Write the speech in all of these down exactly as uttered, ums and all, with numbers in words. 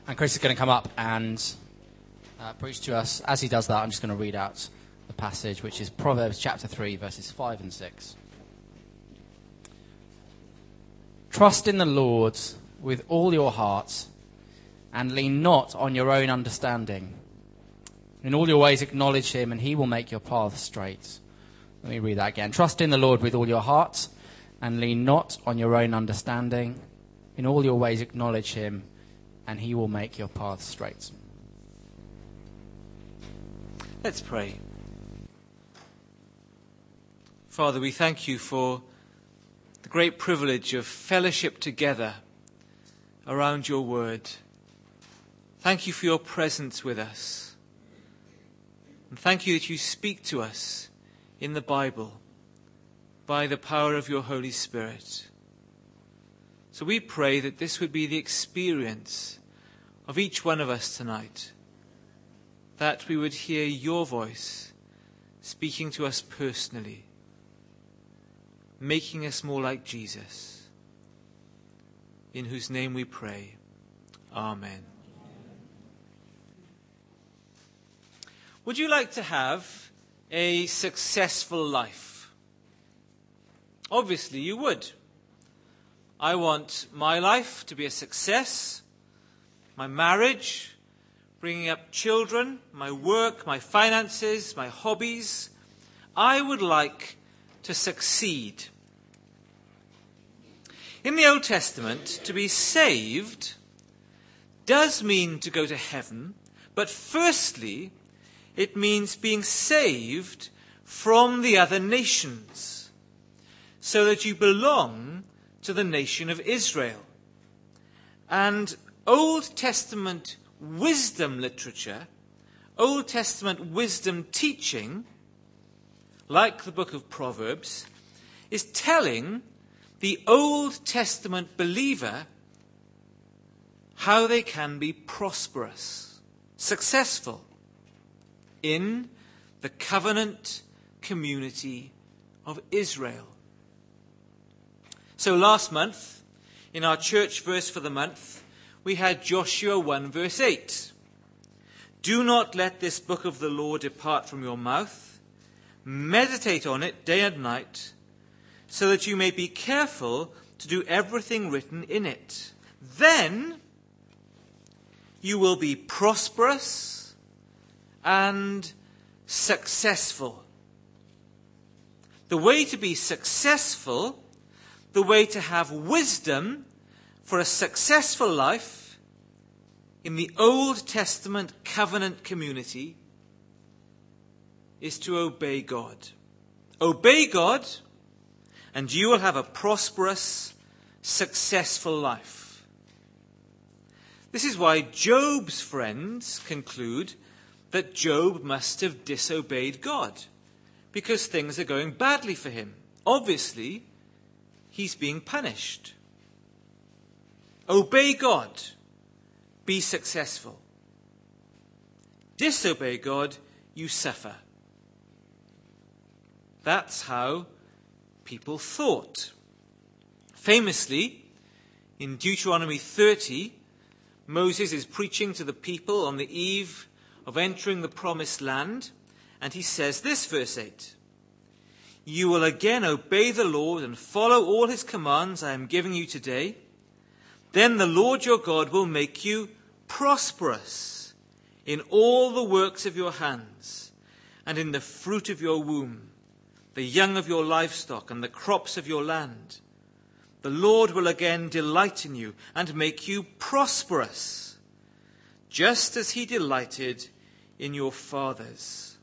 And Chris is going to come up and uh, preach to us. As he does that, I'm just going to read out the passage, which is Proverbs chapter three, verses five and six. Trust in the Lord with all your heart, and lean not on your own understanding. In all your ways acknowledge him, and he will make your path straight. Let me read that again. Trust in the Lord with all your heart, and lean not on your own understanding. In all your ways acknowledge him, and he will make your path straight. Let's pray. Father, we thank you for the great privilege of fellowship together around your word. Thank you for your presence with us. And thank you that you speak to us in the Bible by the power of your Holy Spirit. So we pray that this would be the experience of each one of us tonight, that we would hear your voice speaking to us personally, making us more like Jesus, in whose name we pray. Amen. Would you like to have a successful life? Obviously you would. I want my life to be a success, my marriage, bringing up children, my work, my finances, my hobbies. I would like to succeed. In the Old Testament, to be saved does mean to go to heaven, but firstly, it means being saved from the other nations, so that you belong to the nation of Israel. And Old Testament wisdom literature, Old Testament wisdom teaching, like the book of Proverbs, is telling the Old Testament believer how they can be prosperous, successful in the covenant community of Israel. So last month, in our church verse for the month, we had Joshua one verse eight. Do not let this book of the law depart from your mouth. Meditate on it day and night, so that you may be careful to do everything written in it. Then you will be prosperous and successful. The way to be successful, the way to have wisdom for a successful life in the Old Testament covenant community is to obey God. Obey God, and you will have a prosperous, successful life. This is why Job's friends conclude that Job must have disobeyed God, because things are going badly for him. Obviously, he's being punished. Obey God. Be successful. Disobey God, you suffer. That's how people thought. Famously, in Deuteronomy thirty, Moses is preaching to the people on the eve of entering the promised land, and he says this, verse eight. You will again obey the Lord and follow all his commands I am giving you today. Then the Lord your God will make you prosperous in all the works of your hands and in the fruit of your womb, the young of your livestock and the crops of your land. The Lord will again delight in you and make you prosperous, just as he delighted in your fathers.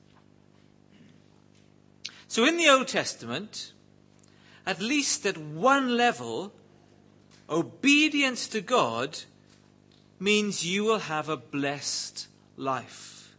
So in the Old Testament, at least at one level, obedience to God means you will have a blessed life.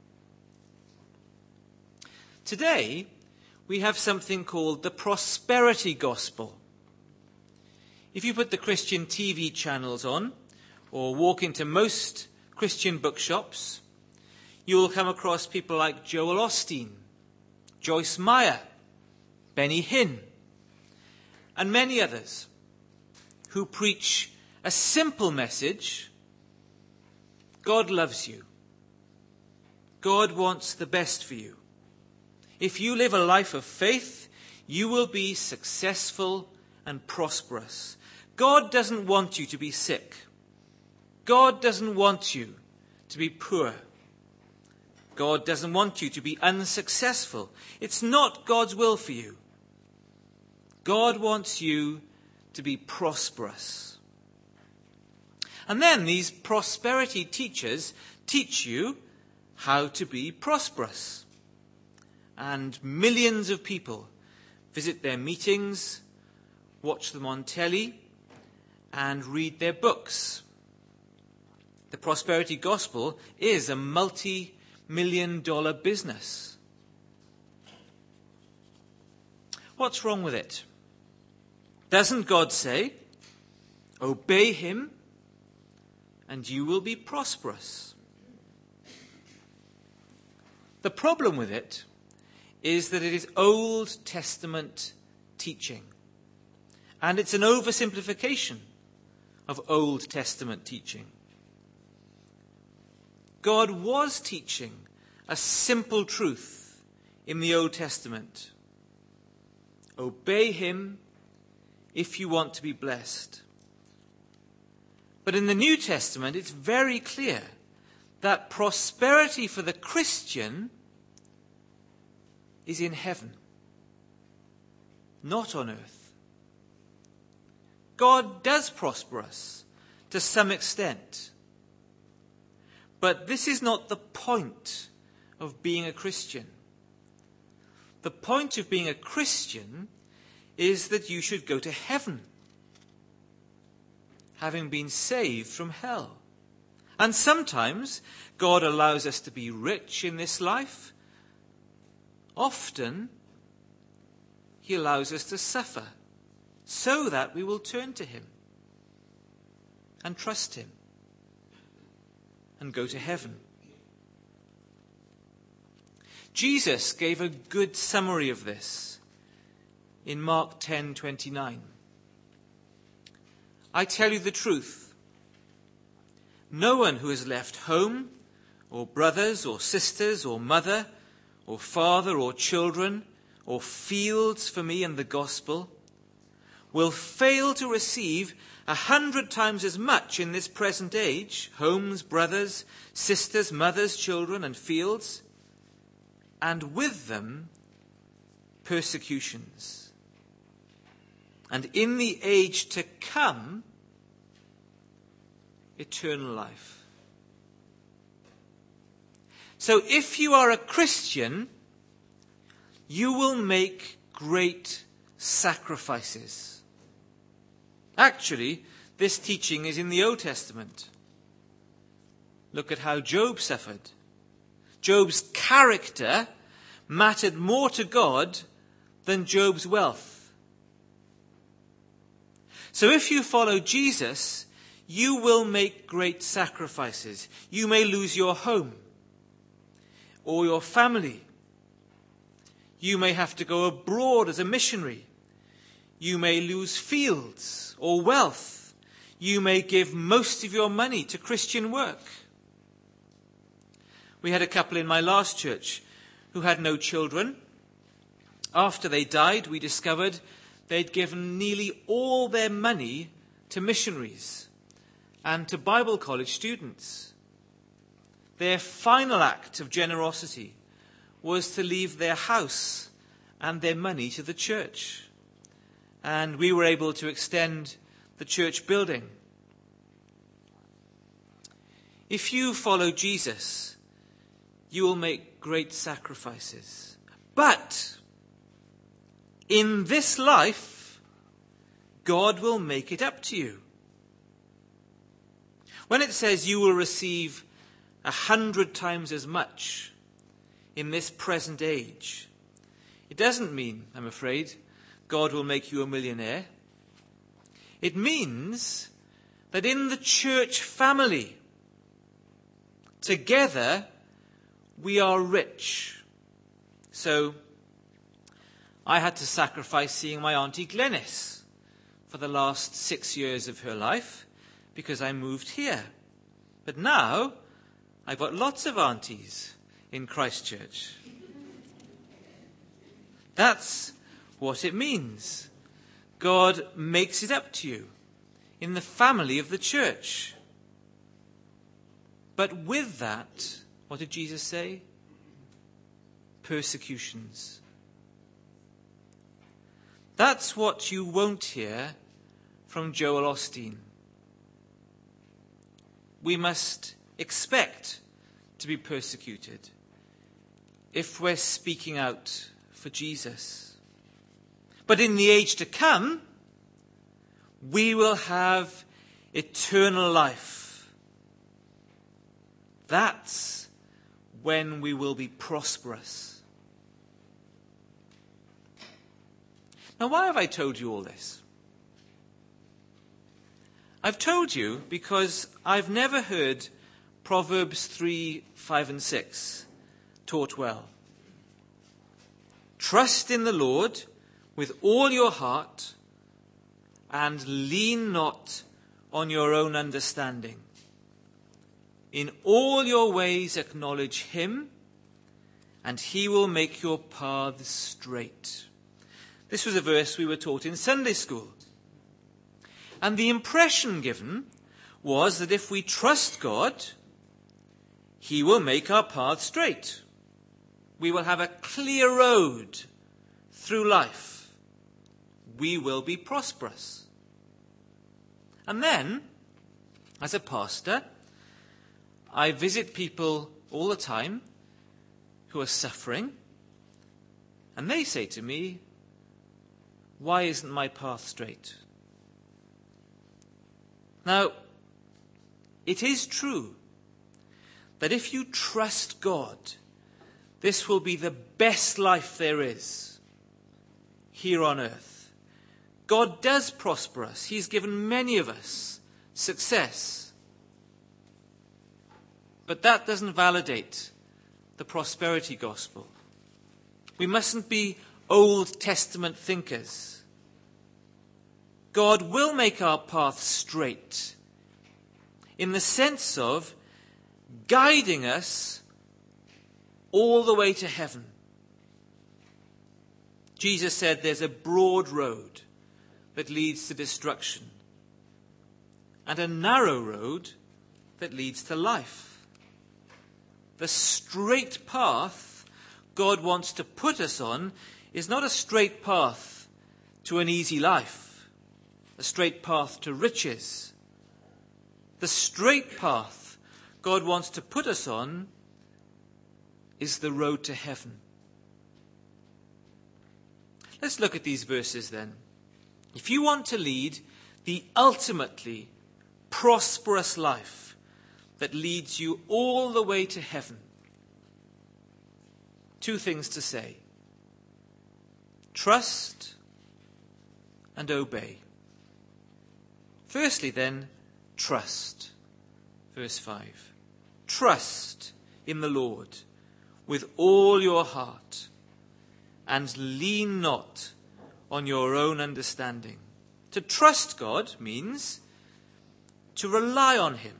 Today, we have something called the prosperity gospel. If you put the Christian T V channels on, or walk into most Christian bookshops, you will come across people like Joel Osteen, Joyce Meyer, Benny Hinn, and many others who preach a simple message God loves you. God wants the best for you. If you live a life of faith, you will be successful and prosperous. God doesn't want you to be sick. God doesn't want you to be poor. God doesn't want you to be unsuccessful. It's not God's will for you. God wants you to be prosperous. And then these prosperity teachers teach you how to be prosperous. And millions of people visit their meetings, watch them on telly, and read their books. The prosperity gospel is a multi-million dollar business. What's wrong with it? Doesn't God say, obey him and you will be prosperous? The problem with it is that it is Old Testament teaching. And it's an oversimplification of Old Testament teaching. God was teaching a simple truth in the Old Testament. Obey him if you want to be blessed. But in the New Testament, it's very clear that prosperity for the Christian is in heaven, not on earth. God does prosper us to some extent. But this is not the point of being a Christian. The point of being a Christian is that you should go to heaven, having been saved from hell. And sometimes God allows us to be rich in this life. Often he allows us to suffer so that we will turn to him and trust him and go to heaven. Jesus gave a good summary of this in Mark ten twenty-nine. I tell you the truth. No one who has left home or brothers or sisters or mother or father or children or fields for me and the gospel will fail to receive a hundred times as much in this present age, homes, brothers, sisters, mothers, children, and fields, and with them persecutions. And in the age to come, eternal life. So if you are a Christian, you will make great sacrifices. Actually, this teaching is in the Old Testament. Look at how Job suffered. Job's character mattered more to God than Job's wealth. So if you follow Jesus, you will make great sacrifices. You may lose your home or your family. You may have to go abroad as a missionary. You may lose fields or wealth. You may give most of your money to Christian work. We had a couple in my last church who had no children. After they died, we discovered they'd given nearly all their money to missionaries and to Bible college students. Their final act of generosity was to leave their house and their money to the church. And we were able to extend the church building. If you follow Jesus, you will make great sacrifices. But in this life, God will make it up to you. When it says you will receive a hundred times as much in this present age, it doesn't mean, I'm afraid, God will make you a millionaire. It means that in the church family, together, we are rich. So, I had to sacrifice seeing my Auntie Glenys for the last six years of her life because I moved here. But now, I've got lots of aunties in Christchurch. That's what it means. God makes it up to you in the family of the church. But with that, what did Jesus say? Persecutions. That's what you won't hear from Joel Osteen. We must expect to be persecuted if we're speaking out for Jesus. But in the age to come, we will have eternal life. That's when we will be prosperous. Now, why have I told you all this? I've told you because I've never heard Proverbs three, five and six taught well. Trust in the Lord with all your heart and lean not on your own understanding. In all your ways acknowledge him, and he will make your paths straight. This was a verse we were taught in Sunday school. And the impression given was that if we trust God, he will make our path straight. We will have a clear road through life. We will be prosperous. And then, as a pastor, I visit people all the time who are suffering, and they say to me, why isn't my path straight? Now, it is true that if you trust God, this will be the best life there is here on earth. God does prosper us. He's given many of us success. But that doesn't validate the prosperity gospel. We mustn't be Old Testament thinkers. God will make our path straight in the sense of guiding us all the way to heaven. Jesus said there's a broad road that leads to destruction and a narrow road that leads to life. The straight path God wants to put us on is not a straight path to an easy life, a straight path to riches. The straight path God wants to put us on is the road to heaven. Let's look at these verses then. If you want to lead the ultimately prosperous life that leads you all the way to heaven, two things to say. Trust and obey. Firstly then, trust. Verse five. Trust in the Lord with all your heart and lean not on your own understanding. To trust God means to rely on him.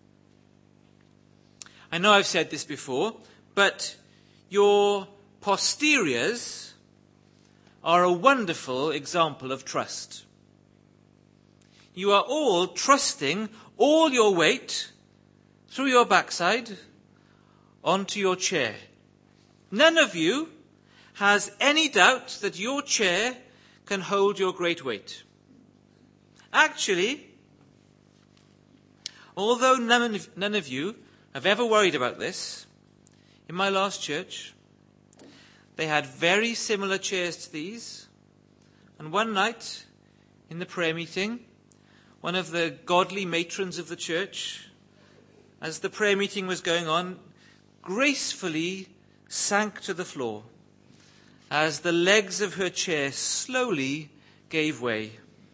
I know I've said this before, but your posteriors are a wonderful example of trust. You are all trusting all your weight through your backside onto your chair. None of you has any doubt that your chair can hold your great weight. Actually, although none of, none of you have ever worried about this, in my last church, they had very similar chairs to these. And one night, in the prayer meeting, one of the godly matrons of the church, as the prayer meeting was going on, gracefully sank to the floor as the legs of her chair slowly gave way.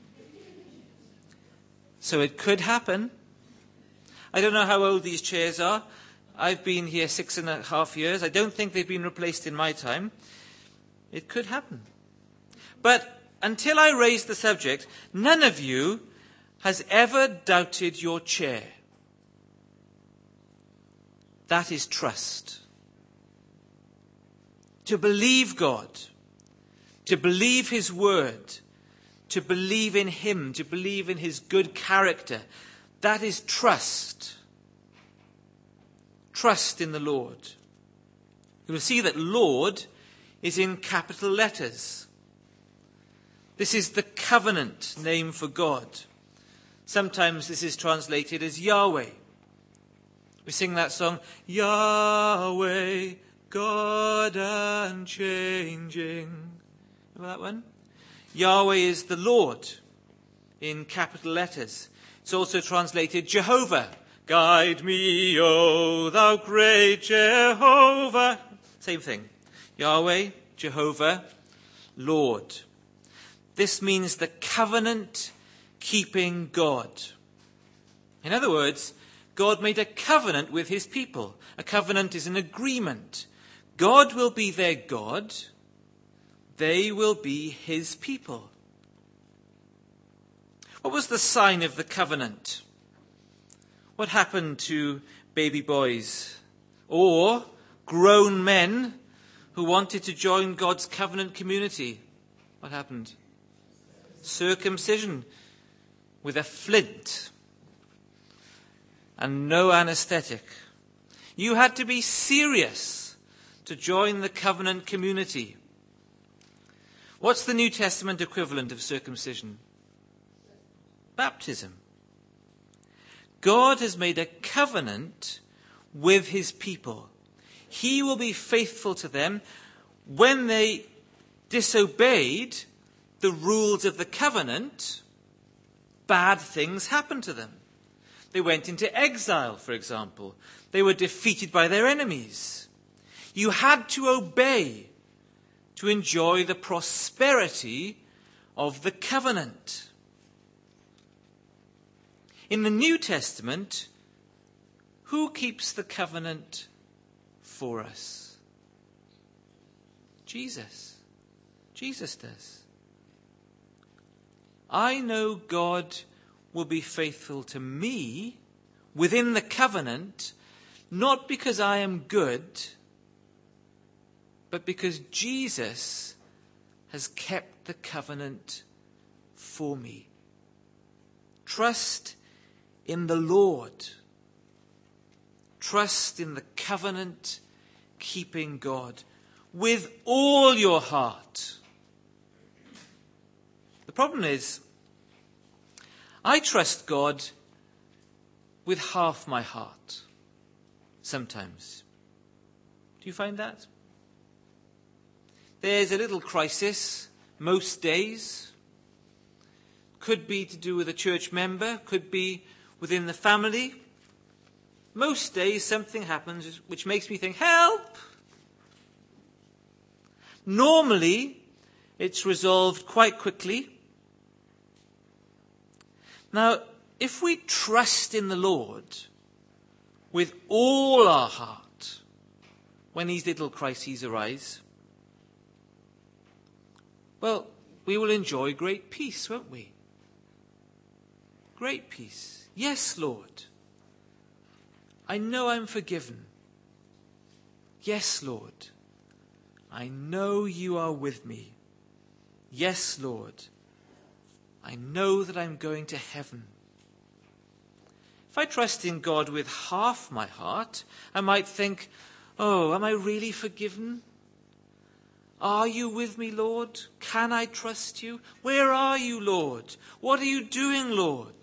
So it could happen. I don't know how old these chairs are. I've been here six and a half years. I don't think they've been replaced in my time. It could happen. But until I raised the subject, none of you has ever doubted your chair. That is trust. To believe God, to believe his word, to believe in him, to believe in his good character, that is trust. Trust in the Lord. You will see that Lord is in capital letters. This is the covenant name for God. Sometimes this is translated as Yahweh. We sing that song, Yahweh, God unchanging. Remember that one? Yahweh is the Lord in capital letters. It's also translated Jehovah. Guide me, O thou great Jehovah. Same thing. Yahweh, Jehovah, Lord. This means the covenant-keeping God. In other words, God made a covenant with his people. A covenant is an agreement. God will be their God. They will be his people. What was the sign of the covenant? What happened to baby boys or grown men who wanted to join God's covenant community? What happened? Circumcision with a flint and no anesthetic. You had to be serious to join the covenant community. What's the New Testament equivalent of circumcision? Baptism. God has made a covenant with his people. He will be faithful to them. When they disobeyed the rules of the covenant, bad things happened to them. They went into exile, for example. They were defeated by their enemies. You had to obey to enjoy the prosperity of the covenant. In the New Testament, who keeps the covenant for us? Jesus. Jesus does. I know God will be faithful to me within the covenant, not because I am good, but because Jesus has kept the covenant for me. Trust in the Lord. Trust in the covenant-keeping God with all your heart. The problem is, I trust God with half my heart sometimes. Do you find that? There's a little crisis most days. Could be to do with a church member, could be within the family. Most days something happens which makes me think, help! Normally, it's resolved quite quickly. Now, if we trust in the Lord with all our heart when these little crises arise, well, we will enjoy great peace, won't we? Great peace. Yes, Lord. I know I'm forgiven. Yes, Lord. I know you are with me. Yes, Lord. I know that I'm going to heaven. If I trust in God with half my heart, I might think, oh, am I really forgiven? Are you with me, Lord? Can I trust you? Where are you, Lord? What are you doing, Lord?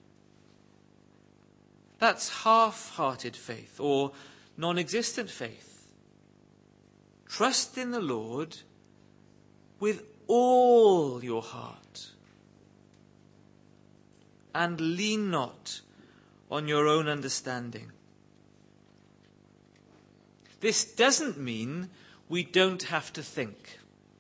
That's half-hearted faith or non-existent faith. Trust in the Lord with all your heart and lean not on your own understanding. This doesn't mean we don't have to think.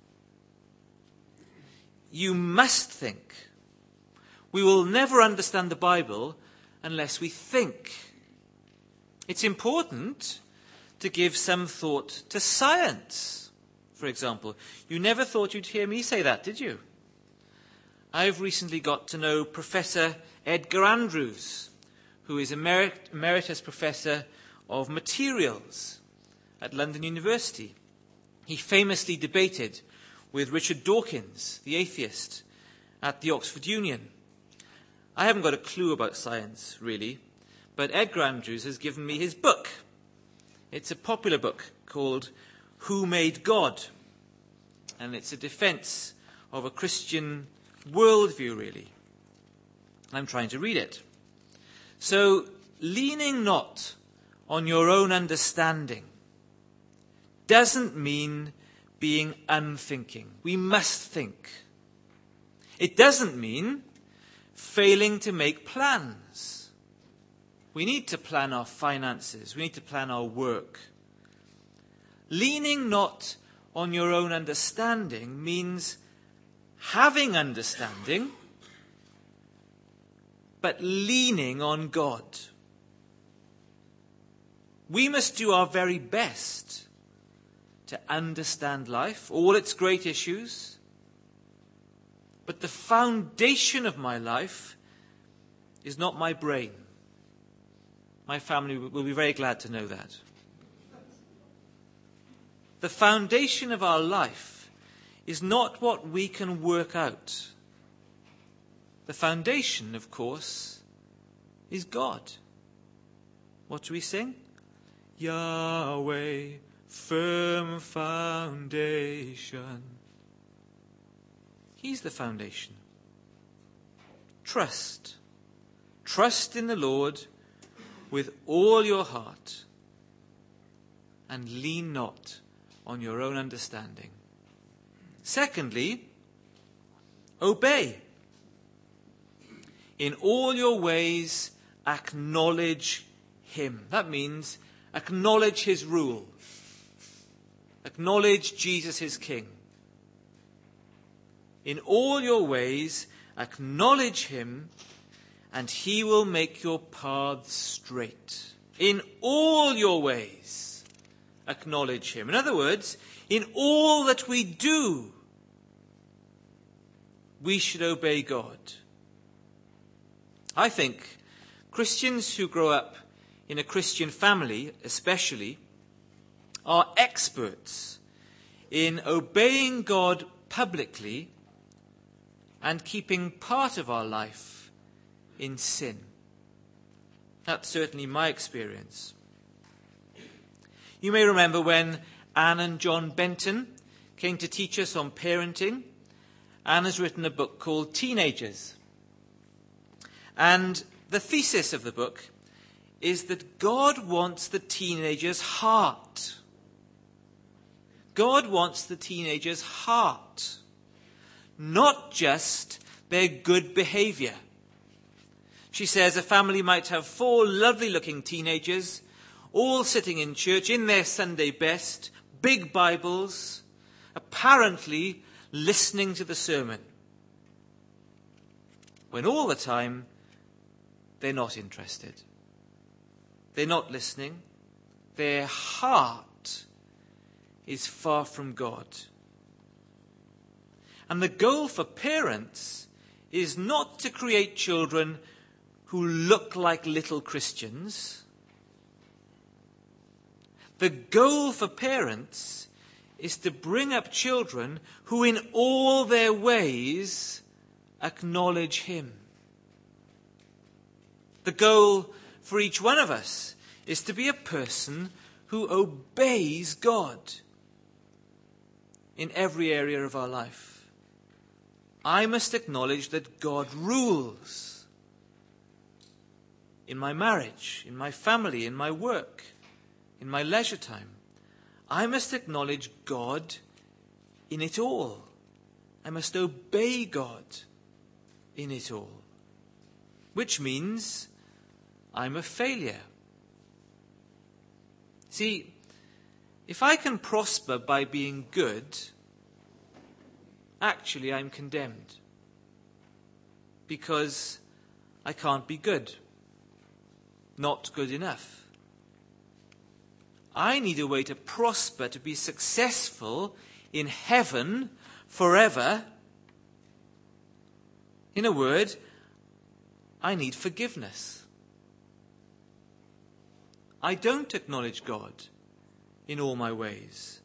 You must think. We will never understand the Bible unless we think. It's important to give some thought to science, for example. You never thought you'd hear me say that, did you? I've recently got to know Professor Edgar Andrews, who is Emerit- Emeritus Professor of materials at London University. He famously debated with Richard Dawkins, the atheist, at the Oxford Union. I haven't got a clue about science, really, but Edgar Andrews has given me his book. It's a popular book called Who Made God? And it's a defense of a Christian worldview, really. I'm trying to read it. So, leaning not on your own understanding doesn't mean being unthinking. We must think. It doesn't mean failing to make plans. We need to plan our finances. We need to plan our work. Leaning not on your own understanding means having understanding, but leaning on God. We must do our very best to understand life, all its great issues. But the foundation of my life is not my brain. My family will be very glad to know that. The foundation of our life is not what we can work out. The foundation, of course, is God. What do we sing? Yahweh, firm foundation. He's the foundation. Trust. Trust in the Lord with all your heart, and lean not on your own understanding. Secondly, obey. In all your ways, acknowledge him. That means acknowledge his rule. Acknowledge Jesus is king. In all your ways, acknowledge him, and he will make your paths straight. In all your ways, acknowledge him. In other words, in all that we do, we should obey God. I think Christians who grow up in a Christian family, especially, are experts in obeying God publicly and keeping part of our life in sin. That's certainly my experience. You may remember when Anne and John Benton came to teach us on parenting. Anne has written a book called Teenagers. And the thesis of the book is that God wants the teenager's heart. God wants the teenager's heart, not just their good behavior. She says a family might have four lovely-looking teenagers, all sitting in church in their Sunday best, big Bibles, apparently listening to the sermon, when all the time they're not interested. They're not listening. Their heart is far from God. And the goal for parents is not to create children who look like little Christians. The goal for parents is to bring up children who in all their ways acknowledge him. The goal for each one of us is to be a person who obeys God in every area of our life. I must acknowledge that God rules in my marriage, in my family, in my work, in my leisure time. I must acknowledge God in it all. I must obey God in it all. Which means I'm a failure. See, if I can prosper by being good, actually I'm condemned. Because I can't be good. Not good enough. I need a way to prosper, to be successful in heaven forever. In a word, I need forgiveness. I don't acknowledge God in all my ways.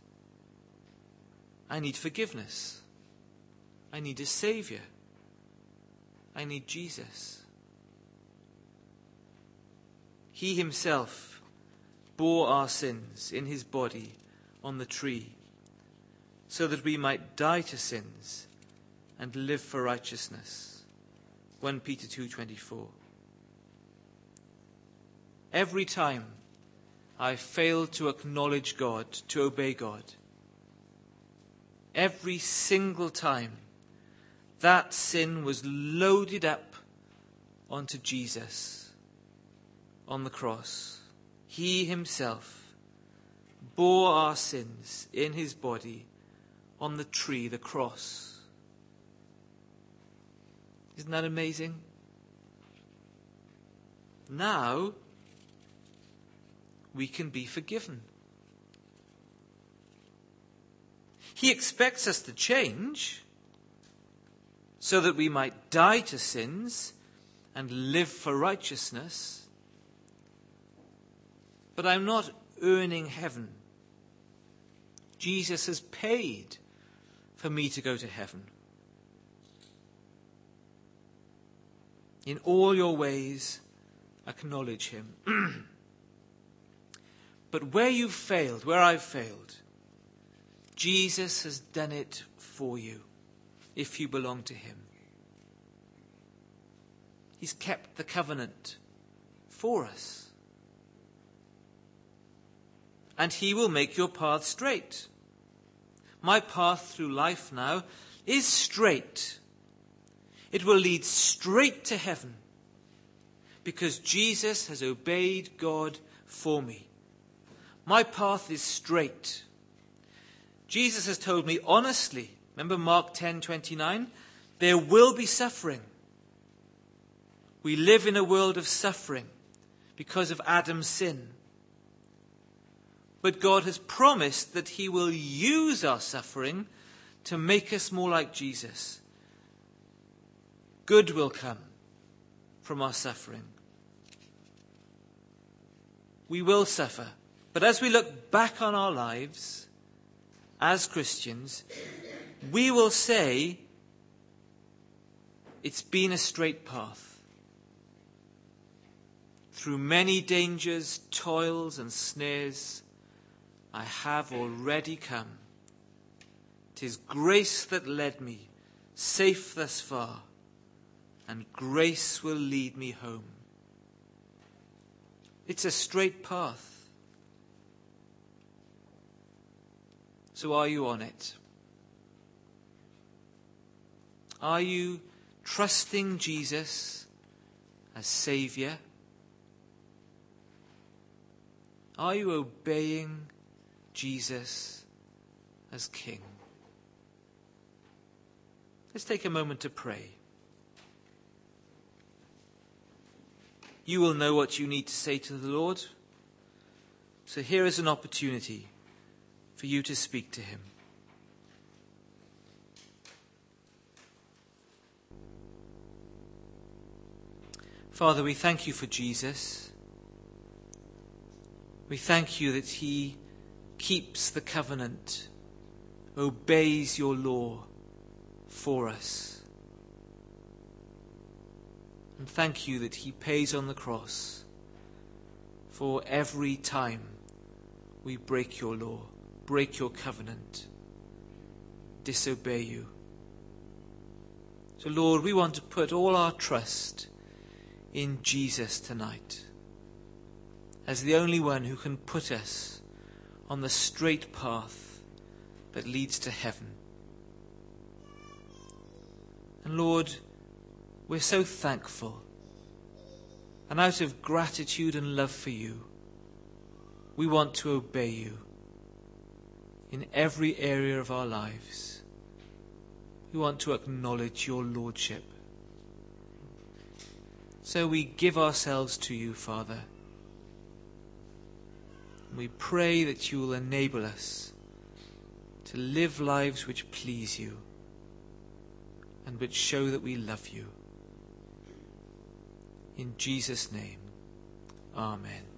I need forgiveness. I need a Saviour. I need Jesus. He himself bore our sins in his body on the tree, so that we might die to sins and live for righteousness. First Peter two twenty-four. Every time I failed to acknowledge God, to obey God, every single time, that sin was loaded up onto Jesus on the cross. He himself bore our sins in his body on the tree, the cross. Isn't that amazing? Now we can be forgiven. He expects us to change so that we might die to sins and live for righteousness. But I'm not earning heaven. Jesus has paid for me to go to heaven. In all your ways, acknowledge him. But where you've failed, where I've failed, Jesus has done it for you if you belong to him. He's kept the covenant for us. And he will make your path straight. My path through life now is straight. It will lead straight to heaven because Jesus has obeyed God for me. My path is straight. Jesus has told me honestly, remember Mark ten twenty-nine, there will be suffering. We live in a world of suffering because of Adam's sin. But God has promised that he will use our suffering to make us more like Jesus. Good will come from our suffering. We will suffer. But as we look back on our lives as Christians, we will say, it's been a straight path. Through many dangers, toils and snares, I have already come. 'Tis grace that led me safe thus far, and grace will lead me home. It's a straight path. So are you on it? Are you trusting Jesus as Saviour? Are you obeying Jesus as King? Let's take a moment to pray. You will know what you need to say to the Lord. So here is an opportunity for you to speak to him. Father, we thank you for Jesus. We thank you that he keeps the covenant, obeys your law for us. And thank you that he pays on the cross for every time we break your law, break your covenant, disobey you. So Lord, we want to put all our trust in Jesus tonight as the only one who can put us on the straight path that leads to heaven. And Lord, we're so thankful, and out of gratitude and love for you, we want to obey you in every area of our lives. We want to acknowledge your lordship. So we give ourselves to you, Father. We pray that you will enable us to live lives which please you and which show that we love you. In Jesus' name, amen.